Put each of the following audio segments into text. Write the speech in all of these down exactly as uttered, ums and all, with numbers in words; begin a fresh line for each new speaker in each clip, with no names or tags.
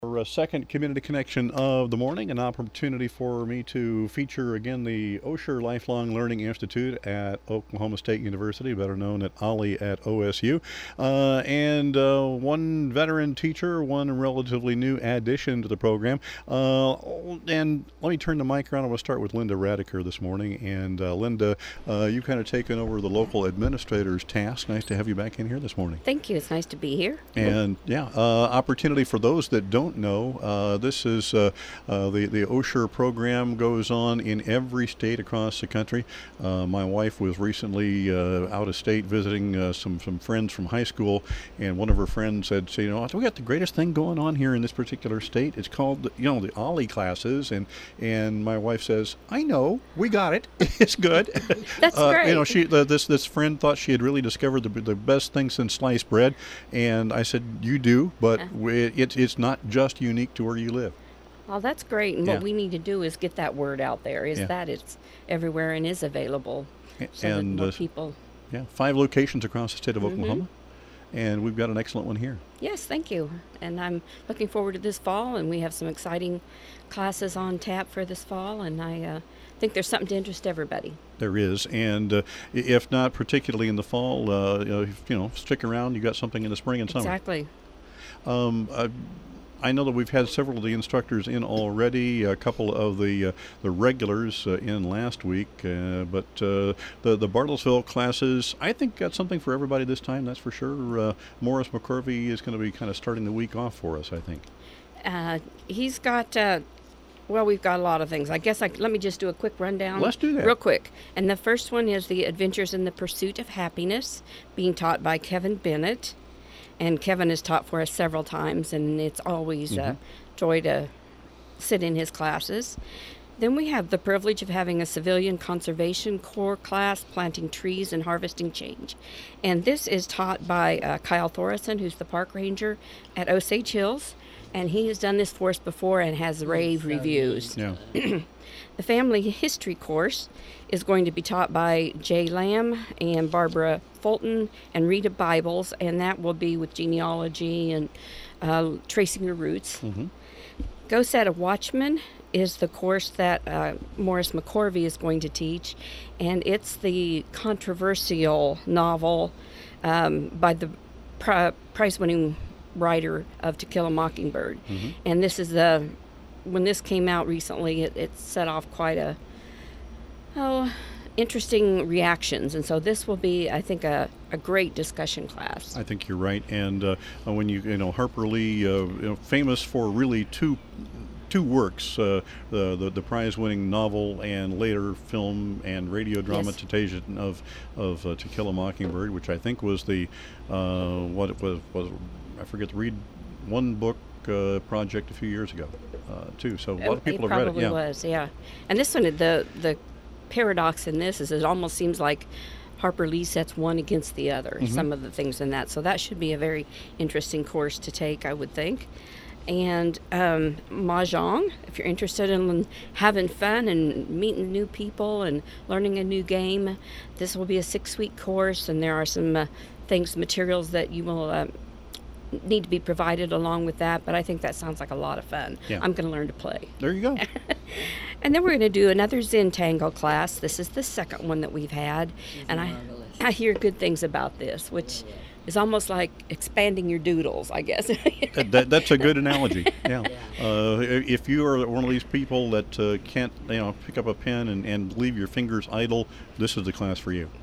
Our uh, second community connection of the morning, an opportunity for me to feature again the Osher Lifelong Learning Institute at Oklahoma State University, better known at Ollie at O S U, uh, and uh, one veteran teacher, one relatively new addition to the program. Uh, and let me turn the mic around. I'm going to start with Linda Radiker this morning. And uh, Linda, uh, you've kind of taken over the local administrator's task. Nice to have you back in here this morning.
Thank you. It's nice to be here.
And yeah, uh, opportunity for those that don't know, uh, this is uh, uh, the the Osher program goes on in every state across the country. Uh, my wife was recently uh, out of state visiting uh, some some friends from high school, and one of her friends said, "So, you know, we got the greatest thing going on here in this particular state. It's called, you know, the Ollie classes." And and my wife says, "I know, we got it. It's good."
That's
uh,
great.
You know, she the, this this friend thought she had really discovered the the best thing since sliced bread, and I said, "You do, but
Yeah.
we, it, it's not just unique to where you live."
Well, that's great. And
Yeah.
what we need to do is get that word out there, is
Yeah.
that it's everywhere and is available.
A-
So
and
that more
uh,
people.
yeah, five locations across the state of
Mhm.
Oklahoma, and we've got an excellent one here.
Yes, thank you. And I'm looking forward to this fall, and we have some exciting classes on tap for this fall, and I uh, think there's something to interest everybody.
There is, and uh, i- if not particularly in the fall, uh, you know, if, you know, stick around. You got something in the spring and summer.
Exactly.
Um, uh, I know that we've had several of the instructors in already, a couple of the uh, the regulars uh, in last week, uh, but uh, the the Bartlesville classes, I think, got something for everybody this time. That's for sure. Uh, Morris McCorvey is going to be kind of starting the week off for us, I think.
Uh, he's got, uh, well, we've got a lot of things. I guess I, let me just do a quick rundown.
Let's do that.
Real quick. And the first one is the Adventures in the Pursuit of Happiness, being taught by Kevin Bennett. And Kevin has taught for us several times, and it's always a joy to sit in his classes. Then we have the privilege of having a Civilian Conservation Corps class, planting trees and harvesting change. And this is taught by uh, Kyle Thorison, who's the park ranger at Osage Hills. And he has done this for us before and has rave reviews.
Yeah.
The family history course is going to be taught by Jay Lamb and Barbara Fulton and Rita Bibles, and that will be with genealogy and uh, tracing your roots.
Mm-hmm.
Go Set a Watchman is the course that uh, Morris McCorvey is going to teach, and it's the controversial novel um, by the pri- prize-winning writer of To Kill a Mockingbird.
Mm-hmm.
And this is the when this came out recently, it, it set off quite a oh interesting reactions, and so this will be, I think, a, a great discussion class.
I think you're right. And uh, when you you know Harper Lee, uh, you know, famous for really two two works, uh, the, the the prize-winning novel and later film and radio dramatization of of uh, To Kill a Mockingbird, which I think was the uh, what it was was I forget to read one book uh, project a few years ago uh, too. So a lot of people
it
have read it.
probably
Yeah.
was, yeah. And this one, the the paradox in this is it almost seems like Harper Lee sets one against the other,
Mhm.
some of the things in that. So that should be a very interesting course to take, I would think. And um, Mahjong, if you're interested in having fun and meeting new people and learning a new game, this will be a six-week course, and there are some uh, things, materials that you will uh, need to be provided along with that, but I think that sounds like a lot of fun.
Yeah.
I'm going to learn to play.
There you go.
And then we're going to do another Zentangle class. This is the second one that we've had, and I, I hear good things about this, which is almost like expanding your doodles, I guess.
that, that, that's a good analogy. Yeah. Uh, if you are one of these people that uh, can't, you know, pick up a pen and, and leave your fingers idle, this is the class for you.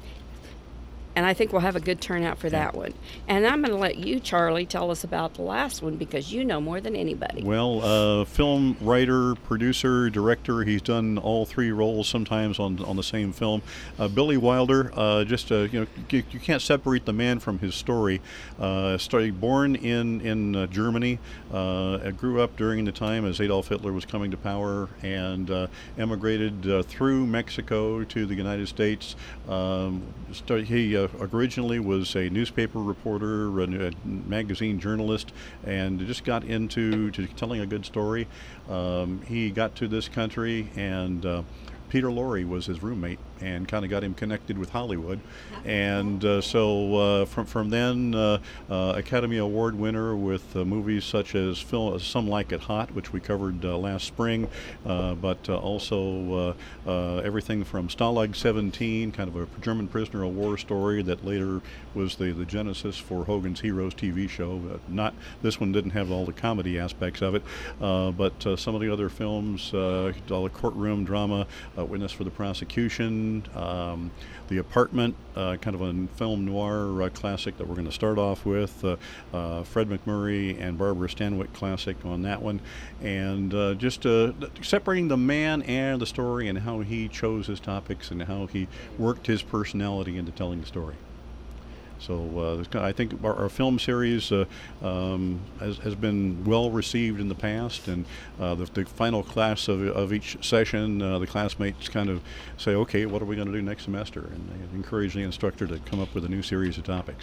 And I think we'll have a good turnout for
Yeah.
that one. And I'm going to let you, Charlie, tell us about the last one because you know more than anybody.
Well, uh, film writer, producer, director, he's done all three roles sometimes on on the same film. Uh, Billy Wilder, uh, just uh, you know, you, you can't separate the man from his story. Uh, started born in in uh, Germany, uh, grew up during the time as Adolf Hitler was coming to power, and uh, emigrated uh, through Mexico to the United States. Um, started, he uh, originally was a newspaper reporter, a, a magazine journalist, and just got into to telling a good story. Um, he got to this country, and uh, Peter Lorre was his roommate and kind of got him connected with Hollywood. And uh, so uh, from from then, uh, uh, Academy Award winner with uh, movies such as film, Some Like It Hot, which we covered uh, last spring, uh, but uh, also uh, uh, everything from Stalag seventeen, kind of a German prisoner of war story that later was the, the genesis for Hogan's Heroes T V show. Uh, not this one didn't have all the comedy aspects of it, uh, but uh, some of the other films, uh, all the courtroom drama, uh, Witness for the Prosecution, um, The Apartment, uh, kind of a film noir uh, classic that we're going to start off with, uh, uh, Fred MacMurray and Barbara Stanwyck classic on that one, and uh, just uh, separating the man and the story and how he chose his topics and how he worked his personality into telling the story. So uh, I think our, our film series uh, um, has, has been well received in the past, and uh, the, the final class of, of each session, uh, the classmates kind of say, okay, what are we going to do next semester? And they encourage the instructor to come up with a new series of topics.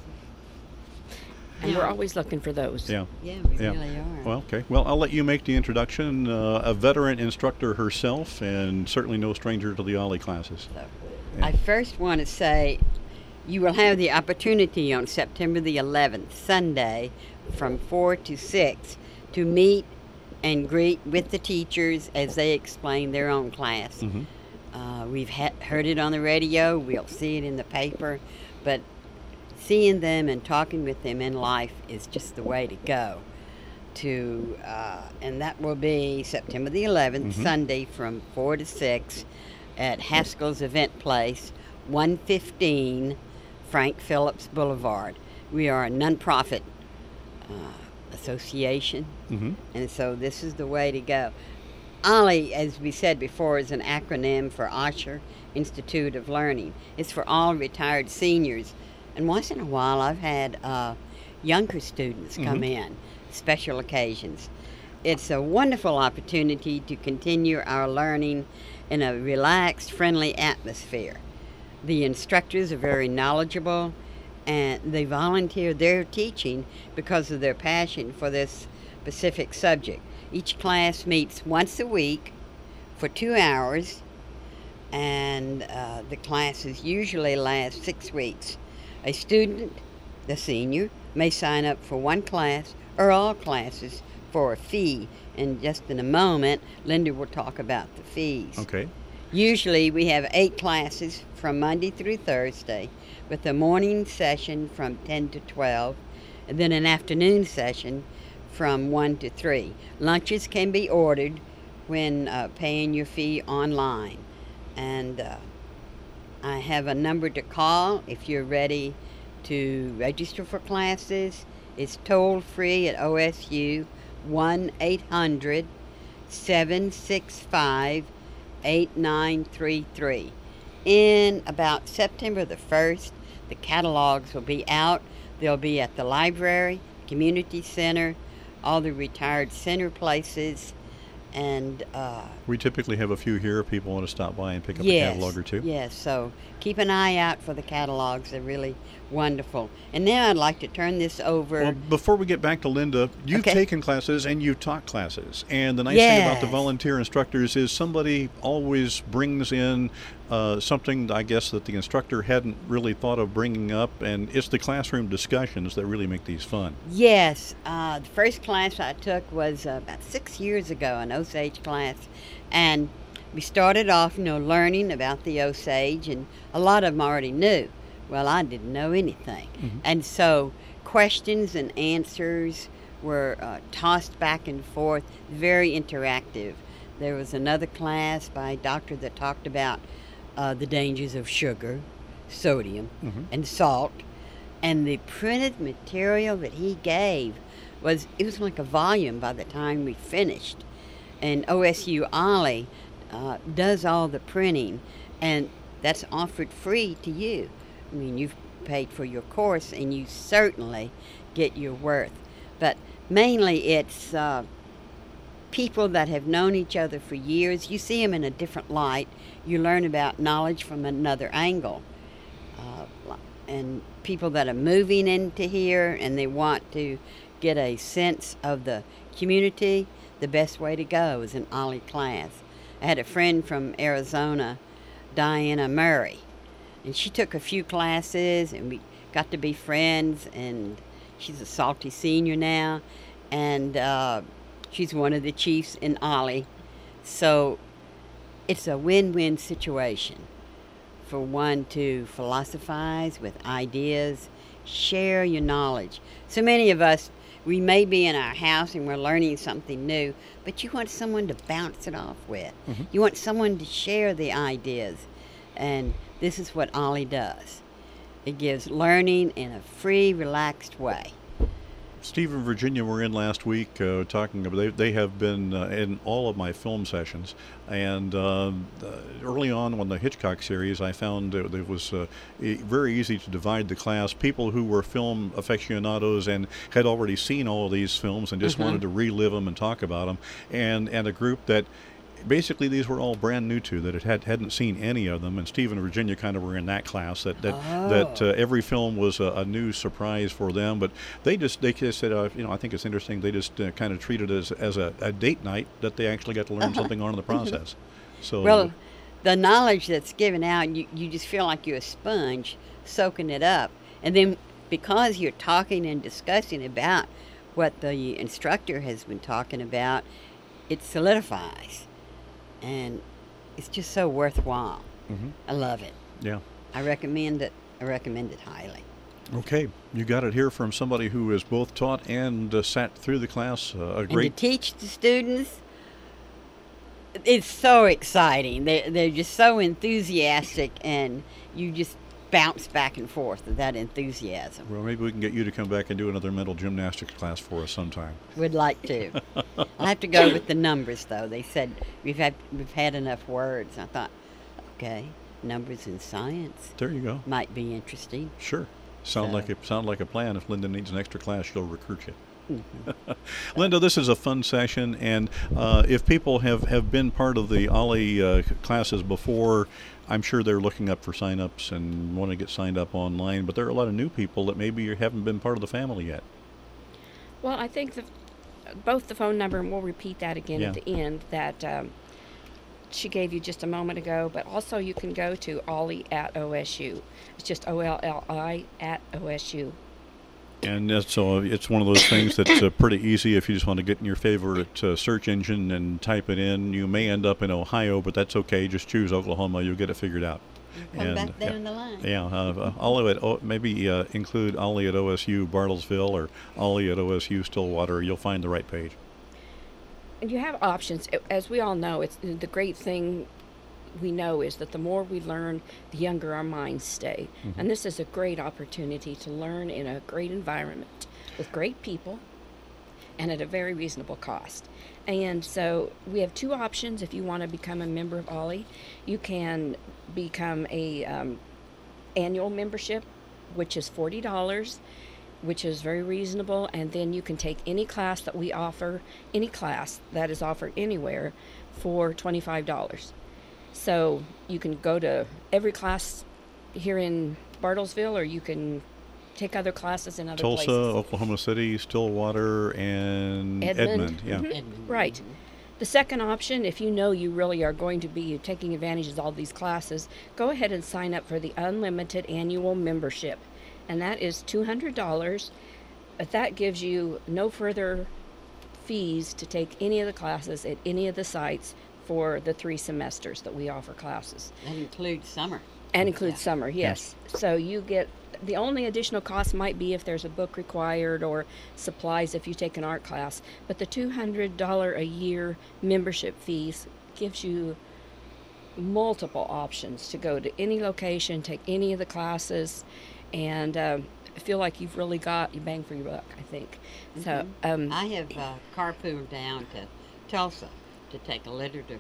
And we're always looking for those.
Yeah.
Yeah, we
Yeah.
really are.
Well, okay. Well, I'll let you make the introduction. Uh, a veteran instructor herself, and certainly no stranger to the Ollie classes.
So,
Yeah.
I first want to say you will have the opportunity on September the eleventh, Sunday, from four to six, to meet and greet with the teachers as they explain their own class.
Mm-hmm.
Uh, we've ha- heard it on the radio, we'll see it in the paper, but seeing them and talking with them in life is just the way to go. To uh, and that will be September the eleventh,
Mhm.
Sunday, from four to six, at Haskell's Event Place, one fifteen Frank Phillips Boulevard. We are a nonprofit uh, association,
Mm-hmm.
and so this is the way to go. Ollie, as we said before, is an acronym for Osher Institute of Learning. It's for all retired seniors. And once in a while, I've had uh, younger students come
Mhm.
in, special occasions. It's a wonderful opportunity to continue our learning in a relaxed, friendly atmosphere. The instructors are very knowledgeable, and they volunteer their teaching because of their passion for this specific subject. Each class meets once a week for two hours, and uh, the classes usually last six weeks. A student, the senior, may sign up for one class or all classes for a fee. And just in a moment, Linda will talk about the fees.
Okay.
Usually we have eight classes from Monday through Thursday, with a morning session from ten to twelve, and then an afternoon session from one to three. Lunches can be ordered when uh, paying your fee online. And uh, I have a number to call if you're ready to register for classes. It's toll free at O S U, one eight hundred, seven six five, eight nine three three. In about September the first, the catalogs will be out. They'll be at the library, community center, all the retired center places, and uh,
We typically have a few here if people want to stop by and pick up
yes,
a catalog or two.
yes. So keep an eye out for the catalogs. They're really wonderful. And now I'd like to turn this over.
Well, before we get back to Linda, you've
Okay.
taken classes and you've taught classes. And the nice thing about the
Yes.
volunteer instructors is somebody always brings in uh, something, I guess, that the instructor hadn't really thought of bringing up. And it's the classroom discussions that really make these fun.
Yes, uh, the first class I took was uh, about six years ago, an Osage class, and we started off, you know, learning about the Osage, and a lot of them already knew. Well, I didn't know anything,
Mhm.
and so questions and answers were uh, tossed back and forth, very interactive. There was another class by a doctor that talked about uh, the dangers of sugar, sodium,
Mhm.
and salt. And the printed material that he gave was, it was like a volume by the time we finished. And O S U Ollie uh, does all the printing, and that's offered free to you. I mean, you've paid for your course, and you certainly get your worth. But mainly it's uh, people that have known each other for years. You see them in a different light. You learn about knowledge from another angle. Uh, and people that are moving into here and they want to get a sense of the community, the best way to go is an Ollie class. I had a friend from Arizona Diana Murray. And she took a few classes, and we got to be friends, and she's a salty senior now, and uh, she's one of the chiefs in Ollie. So it's a win-win situation for one to philosophize with ideas, share your knowledge. So many of us, we may be in our house and we're learning something new, but you want someone to bounce it off with.
Mhm.
You want someone to share the ideas. And this is what Ollie does. It gives learning in a free, relaxed way.
Steve and Virginia were in last week uh, talking about, they, they have been uh, in all of my film sessions. And uh, uh, early on on the Hitchcock series, I found that it was uh, e- very easy to divide the class. People who were film aficionados and had already seen all of these films and just
Mhm.
wanted to relive them and talk about them. And, and a group that basically these were all brand new to, that it had, hadn't seen any of them. And Steve and Virginia kind of were in that class, that that,
Oh.
that uh, every film was a, a new surprise for them. But they just they just said, uh, you know, I think it's interesting. They just uh, kind of treated it as, as a, a date night that they actually got to learn something on in the process. So
Well, the knowledge that's given out, you, you just feel like you're a sponge soaking it up. And then because you're talking and discussing about what the instructor has been talking about, it solidifies. And it's just so worthwhile.
Mhm.
I love it.
yeah.
I recommend it. I recommend it highly.
Okay, you got it here from somebody who has both taught and uh, sat through the class. Uh, a
And to
great.
teach the students, it's so exciting. They they're just so enthusiastic, and you just bounce back and forth with that enthusiasm.
Well, maybe we can get you to come back and do another mental gymnastics class for us sometime.
Would like to. I'll have to go with the numbers, though. They said we've had we've had enough words. I thought, okay, numbers in science
There you go.
might be interesting.
Sure. Sound
So-
like a sound like a plan. If Linda needs an extra class, she'll recruit you.
Mhm.
Linda, this is a fun session, and uh, if people have, have been part of the Ollie uh, classes before, I'm sure they're looking up for sign-ups and want to get signed up online. But there are a lot of new people that maybe you haven't been part of the family yet.
Well, I think the, both the phone number, and we'll repeat that again
Yeah.
at the end, that um, she gave you just a moment ago, but also you can go to Ollie at O S U. It's just O L L I at O S U.
And that's, so it's one of those things that's uh, pretty easy if you just want to get in your favorite uh, search engine and type it in. You may end up in Ohio, but that's okay. Just choose Oklahoma. You'll get it figured out.
Come
And,
back
yeah.
down the line.
Yeah, uh, uh, Ollie at o, maybe uh, include Ollie at O S U Bartlesville or Ollie at O S U Stillwater. You'll find the right page.
And you have options. As we all know, it's the great thing we know is that the more we learn, the younger our minds stay.
Mhm.
And this is a great opportunity to learn in a great environment with great people and at a very reasonable cost. And so we have two options if you want to become a member of Ollie. You can become a um, annual membership, which is forty dollars, which is very reasonable, and then you can take any class that we offer, any class that is offered anywhere, for twenty-five dollars. So you can go to every class here in Bartlesville, or you can take other classes in other
Tulsa,
places.
Oklahoma City, Stillwater, and
Edmond.
Yeah.
Mhm.
Edmund.
Right. The second option, if you know you really are going to be taking advantage of all these classes, go ahead and sign up for the unlimited annual membership. And that is two hundred dollars. But that gives you no further fees to take any of the classes at any of the sites for the three semesters that we offer classes.
That includes summer.
And includes
Yeah.
summer, yes. So you get, the only additional cost might be if there's a book required or supplies if you take an art class. But the two hundred dollars a year membership fees gives you multiple options to go to any location, take any of the classes, and um, feel like you've really got your bang for your buck, I think. So, um,
I have uh, carpooled down to Tulsa to take a literature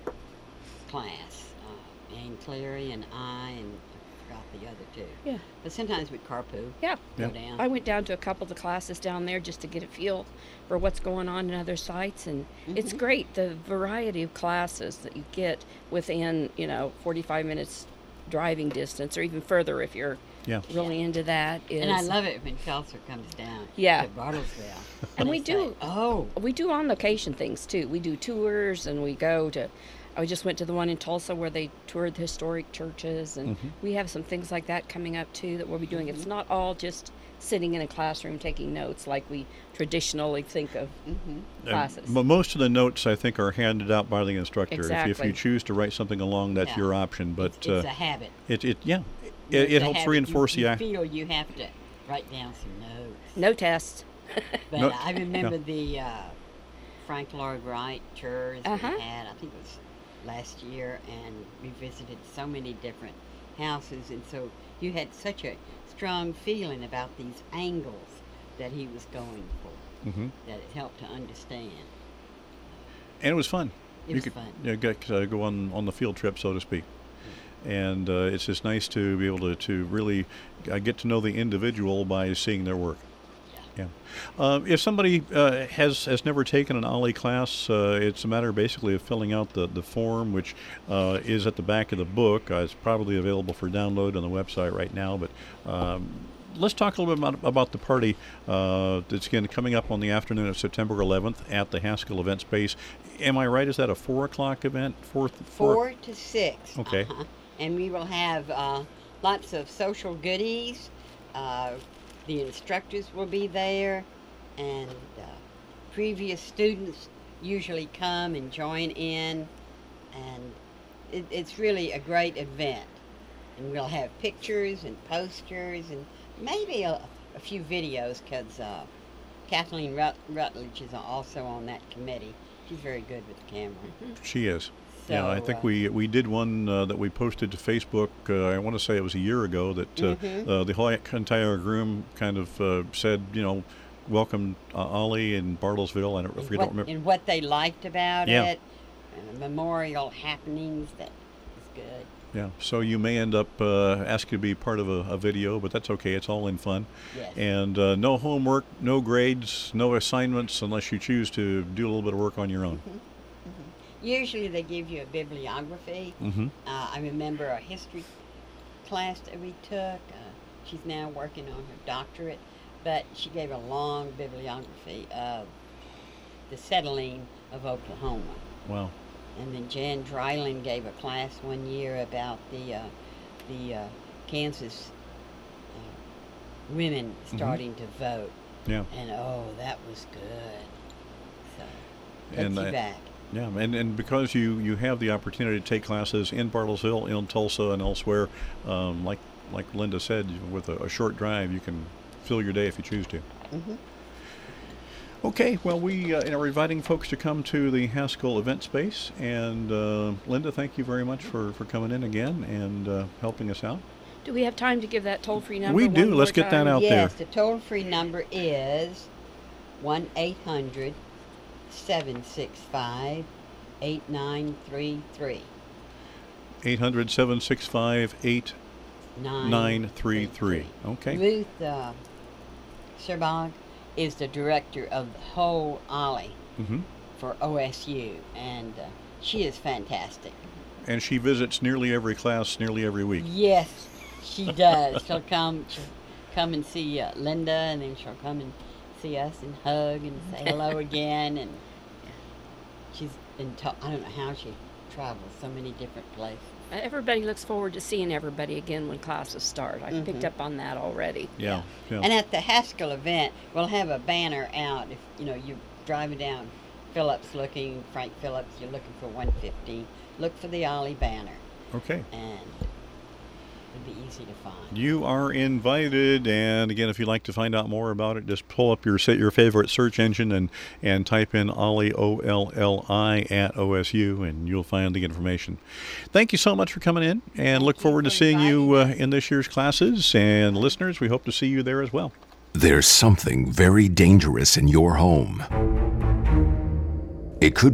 class. Uh, Ann Cleary and I, and I forgot the other two.
yeah.
But sometimes we carpool.
Yeah.
Go
Yeah.
down.
I went down to a couple of the classes down there just to get a feel for what's going on in other sites, and it's
Mhm.
great, the variety of classes that you get within, you know, forty-five minutes driving distance, or even further if you're
Yeah.
really into that. Is,
And I love it when Tulsa comes down
Yeah.
to Bartlesville.
And we
They
do-
say, oh,
we do on location things too. We do tours, and we go to I just went to the one in Tulsa where they toured the historic churches, and
Mhm.
we have some things like that coming up too that we'll be doing. It's not all just sitting in a classroom taking notes like we traditionally think of
Mm-hmm.
classes.
But most of the notes, I think, are handed out by the instructor. If, if
Exactly.
you choose to write something along, that's
Yeah.
your option. But
It's, it's
uh,
a habit.
it, it, yeah,
It's
it, it
a
helps
habit.
reinforce
you,
the
you
act.
feel you have to write down some notes.
No tests.
But
No-
I remember the uh, Frank Lloyd Wright tours
Uh-huh.
we had, I think it was last year, and we visited so many different houses, and so you had such a strong feeling about these angles that he was going for,
hmm
that it helped to understand.
And it was fun.
It
you
was
could
fun.
You know, get, uh, go on, on the field trip, so to speak. And uh, it's just nice to be able to, to really uh, get to know the individual by seeing their work. Yeah. Uh, if somebody uh, has has never taken an Ollie class, uh, it's a matter basically of filling out the, the form, which uh, is at the back of the book. Uh, it's probably available for download on the website right now. But um, let's talk a little bit about, about the party. Uh, it's again coming up on the afternoon of September eleventh at the Haskell Event Space. Am I right? Is that a four o'clock event? Four, four?
Four to six.
Okay.
Uh-huh. And we will have uh, lots of social goodies. Uh, the instructors will be there, and uh, previous students usually come and join in, and it, it's really a great event. And we'll have pictures and posters and maybe a, a few videos, because uh, Kathleen Rut- Rutledge is also on that committee. She's very good with the camera.
She is.
So,
Yeah, I think
uh,
we we did one uh, that we posted to Facebook. Uh, I want to say it was a year ago that uh,
Mhm.
uh, the whole entire room kind of uh, said, you know, welcome uh, Ollie in Bartlesville. I don't, if
and
you
what,
don't remember.
and what they liked about
Yeah.
it, and the memorial happenings, that was good.
Yeah, so you may end up uh, asked to be part of a, a video, but that's okay. It's all in fun.
Yes.
And uh, no homework, no grades, no assignments unless you choose to do a little bit of work on your own.
Usually they give you a bibliography.
Mm-hmm.
Uh, I remember a history class that we took. Uh, she's now working on her doctorate, but she gave a long bibliography of the settling of Oklahoma.
Wow.
And then Jan Dryland gave a class one year about the uh, the uh, Kansas uh, women starting to vote.
Yeah.
And oh, that was good. So, takes
And
you
I-
back.
Yeah, and, and because you, you have the opportunity to take classes in Bartlesville, in Tulsa, and elsewhere, um, like like Linda said, with a, a short drive, you can fill your day if you choose to.
Mm-hmm.
Okay, well, we uh, are inviting folks to come to the Haskell Event Space, and uh, Linda, thank you very much for, for coming in again and uh, helping us out.
Do we have time to give that toll-free number?
We
one
do.
more
Let's get that
time?
out
Yes,
there.
the toll-free number is one eight hundred seven six five eight nine three three.
eight hundred, seven six five, eight nine three three. Okay.
Ruth uh, Sherbog is the director of the whole Ollie
Mm-hmm.
for O S U, and uh, she is fantastic.
And she visits nearly every class, nearly every week.
Yes, she does. She'll come, she'll come and see uh, Linda, and then she'll come and see us and hug and say hello again. And she's been ta- I don't know how she travels so many different places.
Uh, Everybody looks forward to seeing everybody again when classes start. I picked
Mhm.
up on that already.
Yeah. yeah.
And at the Haskell event, we'll have a banner out. If you know you're driving down Phillips looking, Frank Phillips, you're looking for one fifty, look for the Ollie banner,
Okay.
and it'll be easy to find.
You are invited, and again, if you'd like to find out more about it, just pull up your sa- your favorite search engine and, and type in Ollie, O L L I, at O S U, and you'll find the information. Thank you so much for coming in, and look
you
forward to
for
seeing you uh,
inviting us.
in this year's classes. And listeners, we hope to see you there as well.
There's something very dangerous in your home. It could